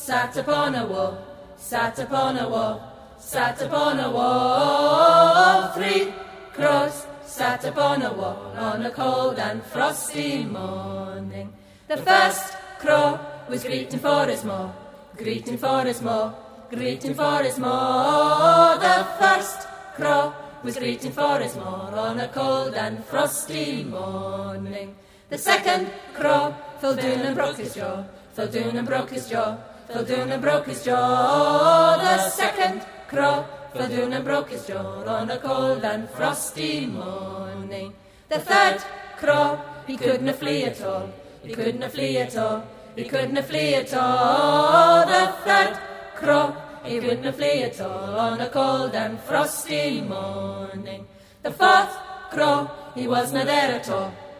sat upon a wall, sat upon a wall, sat upon a wall. 3 crows sat upon a wall on a cold and frosty morning. The first crow was greeting for his maw, greeting for his maw, greeting for his maw. The first crow was greeting for his maw on a cold and frosty morning. The second crow fell down and broke his jaw, fell down and broke his jaw, fell down and broke his jaw. The second crow fell down and broke his jaw on a cold and frosty morning. The third crow, he couldn't flee at all, he couldn't flee at all, he couldn't flee at all. The third crow, he couldn't flee at all on a cold and frosty morning. The fourth crow, he wasn't there at all,